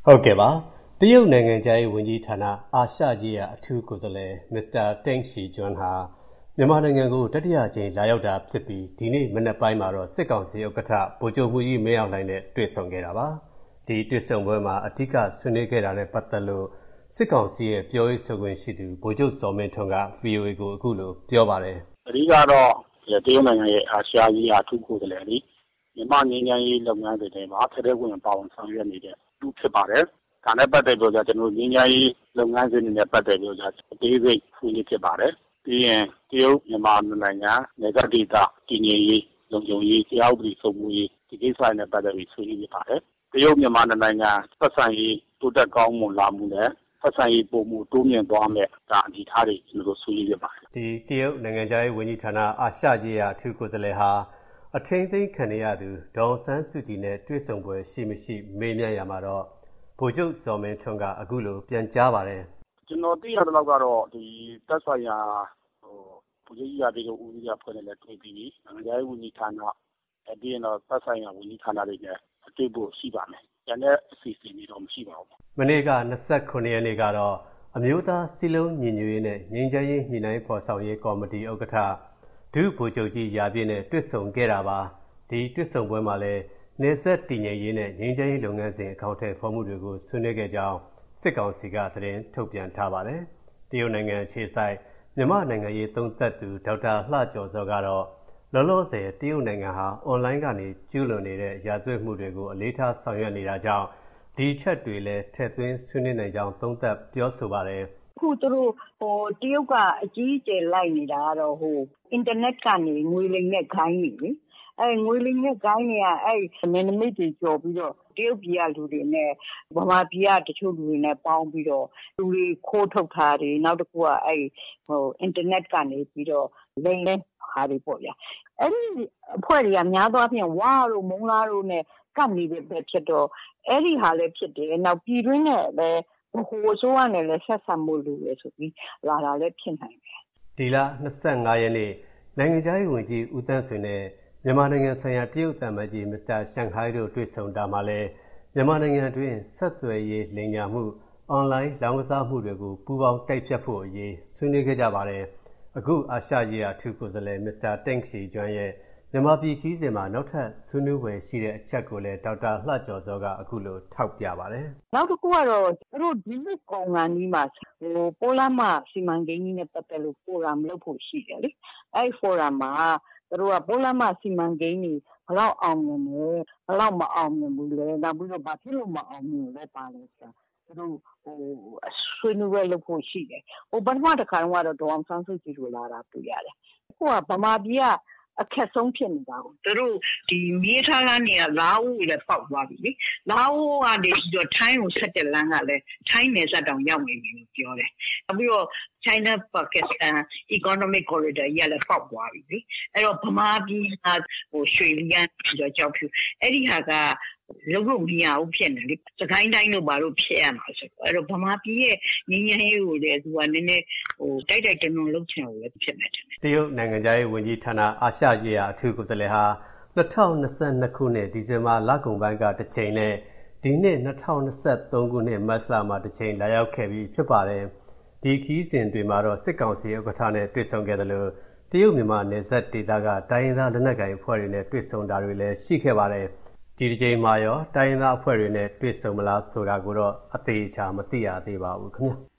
ဟုတ်ကဲ့ပါတရုတ်နိုင်ငံခြားရေးဝန်ကြီးဌာနအာရှရေးရာအထူးကိုယ်စားလှယ်မစ္စတာတိန့်ရှီကျွန်းဟာမြန်မာနိုင်ငံကိုတတိယကြိမ်လာရောက်တာဖြစ်ပြီးဒီနေ့မနက်ပိုင်းမှာတော့စစ်ကောင်စီဥက္ကဋ္ဌဗိုလ်ချုပ်မှူးကြီးမင်းအောင်လှိုင်နဲ့တွေ့ဆုံခဲ့တာပါဒီတွေ့ဆုံပွဲမှာအဓိကဆွေးနွေးခဲ့တာနဲ့ပတ်သက်လို့စစ်ကောင်စီရဲ့ပြောရေးဆိုခွင့်ရှိသူဗိုလ်ချုပ်စောမင်းထွန်းက VOA ကိုအခုလိုပြောပါတယ်အဓိကတော့တရုတ်နိုင်ငံရဲ့အာရှရေးရာအထူးကိုယ်စားလှယ်လေးမြန်မာငြိမ်းချမ်းရေးလုပ်ငန်းတွေထဲမှာထဲထဲဝင်ပါဝင်ဆောင်ရွက်နေတဲ့သူဖြစ်ပါတယ်။ဒါနဲ့ပတ်သက်လို့ကျွန်တော်ငြိမ်းချမ်းရေးလုပ်ငန်းစဉ်တွေနဲ့ပတ်သက်လို့အသေးစိတ်ဆွေးနွေးဖြစ်ပါတယ်။ပြီးရင်တရုတ်မြန်မာနိုင်ငံနယ်စပ်ဒေသတည်ငြိမ်ရေးလုံခြုံရေးတရားဥပဒေစိုးမိုးရေးဒီကိစ္စတွေနဲ့ပတ်သက်ပြီးဆွေးနွေးဖြစ်ပါတယ်။တရုတ်မြန်မာနိုင်ငံပတ်စံရေးတိုးတက်ကောင်းမွန်လာမှုနဲ့ပတ်စံရေးပုံမှုတိုးမြင့်သွားမယ်ဒါအဓိထားတွေကျွန်တော်ဆွေးနွေးဖြစ်ပါတယ်။ဒီတရုတ်နိုင်ငံခြားရေးဝန်ကြီးဌာနအာရှရေးရာအထူးကိုယ်စားလှယ်ဟာအထင်သိမ်းခံရသူဒေါ်ဆန်းစုကြည်နဲ့တွေ့ဆုံပွဲရှိမရှိမေးမြန်းရမှာတော့ဗိုလ်ချုပ်စောမင်းထွန်းကအခုလိုပြန်ကြားပါတယ်ကျွန်တော်သိရတဲ့လောက်ကတော့ဒီသက်ဆိုင်ရာဗိုလ်ချုပ်ကြီးရာပြည်တို့ဦးစီးရာဖွဲ့နဲ့လည်းတွေ့ပြီးနိုင်ငံခြားရေးဝန်ကြီးဌာနပြီးရင်တော့သက်ဆိုင်ရာဝန်ကြီးဌာနတွေနဲ့တွေ့ဖို့ရှိပါမယ်။ကျန်တဲ့အစီအစဉ်တွေတော့မရှိပါဘူး။မနေ့က29ရက်နေ့ကတော့အမျိုးသားစီလုံးညီညွတ်ရေးနဲ့ငြိမ်းချမ်းရေးညှိနှိုင်းဖော်ဆောင်ရေးကော်မတီဥက္ကဋ္ဌဒုဗိုလ်ချုပ်ကြီးရာပြည့်နဲ့တွေ့ဆုံခဲ့တာပါဒီတွေ့ဆုံပွဲမှာလည်းနေဆက်တည်ငြိမ်ရေးနဲ့ငြိမ်းချမ်းရေးလုပ်ငန်းစဉ်အကောင့်ထဲဖော်မှုတွေကိုဆွေးနွေးခဲ့ကြောင်းစစ်ကောင်စီကသတင်းထုတ်ပြန်ထားပါတယ်တရုတ်နိုင်ငံခြေဆိုင်မြန်မာနိုင်ငံရေးသုံးသပ်သူဒေါက်တာလှကျော်စောကတော့လောလောဆယ်တရုတ်နိုင်ငံဟာအွန်လိုင်းကနေကျူးလွန်နေတဲ့ရာဇဝတ်မှုတွေကိုအလေးထားဆောင်ရွက်နေတာကြောင့်ဒီချက်တွေလည်းထည့်သွင်းဆွေးနွေးနိုင်ကြောင်းသုံးသပ်ပြောဆိုပါတယ်ခုသူတို့တရုတ်ကအကြီးအကျယ်လိုက်နေတာကတော့အင်တာနက်ကနေငွေလိမ်တဲ့ခိုင်းနေလေငွေလိမ်တဲ့ခိုင်းတွေကနယ်နိမိတ်တွေကျော်ပြီးတော့တရုတ်ပြည်ကလူတွေနဲ့ဗမာပြည်ကတချို့လူတွေနဲ့ပေါင်းပြီးတော့လူတွေခိုးထုတ်တာတွေနောက်တစ်ခုကအင်တာနက်ကနေပြီးတော့လိမ်တဲ့ဟာတွေပေါ့ဗျာအဲ့ဒီအဖွဲ့တွေကများသောအားဖြင့်ဝါတို့မုံလားတို့နဲ့ကပ်နေတဲ့ပဲဖြစ်တော့အဲ့ဒီဟာလည်းဖြစ်တယ်နောက်ပြည်တွင်းနဲ့လည်းဟိုဆိုးကနေလည်းဆက်ဆံမှုလိုရဆိုပြီးလာတာလည်းဖြစ်နိုင်တယ်ဒီလ25ရက်နေ့နိုင်ငံခြားရေးဝန်ကြီးဦးသန်းဆွေနဲ့မြန်မာနိုင်ငံဆိုင်ရာတရုတ်သံမတ်ကြီးမစ္စတာရှန်ဟိုင်းတို့တွေ့ဆုံတာမှာလည်းမြန်မာနိုင်ငံအတွင်းဆက်သွယ်ရေးလိမ်ညာမှုအွန်လိုင်းလောင်းကစားမှုတွေကိုပူးပေါင်းတိုက်ဖြတ်ဖို့အရေးဆွေးနွေးခဲ့ကြပါတယ်အခုအာရှရေးရာအထူးကိုယ်စားလှယ်မစ္စတာတိန့်ရှီကျွန်းရဲ့မြန်မာပြည်ခီးစဉ်မှာနောက်ထပ်ဆွေးနွေးပွဲရှိတဲ့အချက်ကိုလည်းဒေါက်တာလှကျော်စောကအခုလိုထောက်ပြပါတယ်နောက်တစ်ခုကတော့သူတို့ဒီနှစ်ကုန်ကန်ကြီးမှာပိုးလမ်းမစီမံကိန်းကြီးနဲ့ပတ်သက်လို့ဖိုရမ်လုပ်ဖို့ရှိတယ်လေအဲ့ဖိုရမ်မှာသူတို့ကပိုးလမ်းမစီမံကိန်းကြီးဘယ်လောက်အောင်မြင်လဲဘယ်လောက်မအောင်မြင်ဘူးလဲနောက်ပြီးတော့ဘာဖြစ်လို့မအောင်မြင်လဲပါလဲဆိုတာသူတို့ဆွေးနွေးပွဲလုပ်ဖို့ရှိတယ်ပထမတစ်ခါတော့ဒေါအောင်ဆန်းစုကြည်လိုလာတာတွေ့ရတယ်အခုကဗမာပြည်ကအခက်ဆုံးဖြစ်နေတာကိုသူတို့ဒီမြေထားလမ်းတွေကလာအိုကိုလည်းပေါက်သွားပြီလေလာအိုကနေပြီးတော့ထိုင်းကိုဆက်တဲ့လမ်းကလည်းထိုင်းနယ်စပ်တောင်ရောက်နေပြီလို့ပြောတယ်နောက်ပြီးတော့ China Pakistan Economic Corridor ကြီးကလည်းပေါက်သွားပြီလေအဲ့တော့ဗမာပြည်ကရွှေလီကပြီးတော့ကြောက်ဖြူအဲ့ဒီဟာကလုံးဝမရဘူးဖြစ်နေလေစကိုင်းတိုင်းတို့ဘာလို့ဖြစ်ရမှာဆိုအဲ့တော့ဗမာပြည်ရဲ့ငြိမ်းချမ်းရေးကိုလည်းသူကနည်းနည်းတိုက်တွန်းလုပ်ချင်လို့ဖြစ်နေတယ်တရုတ်နိုင်ငံခြားရေးဝန်ကြီးဌာနအာရှရေးရာအထူးကိုယ်စားလှယ်ဟာ2022ခုနှစ်ဒီဇင်ဘာလကုန်ပိုင်းကတစ်ချိန်နဲ့ဒီနှစ်2023ခုနှစ်မတ်လမှာတစ်ချိန်လာရောက်ခဲ့ပြီးဖြစ်ပါတယ်ဒီခီးစဉ်တွေမှာတော့စစ်ကောင်စီဥက္ကဋ္ဌနဲ့တွေ့ဆုံခဲ့တယ်လို့တရုတ်မြန်မာနယ်စပ်ဒေသကတိုင်းရင်းသားလက်နက်ကိုင်အဖွဲ့တွေနဲ့တွေ့ဆုံတာတွေလည်းရှိခဲ့ပါတယ်ဒီတစ်ချိန်မှာရောတိုင်းရင်းသားအဖွဲ့တွေနဲ့တွေ့ဆုံမလားဆိုတာကိုတော့အသေးချာမသိရသေးပါဘူးခင်ဗျာ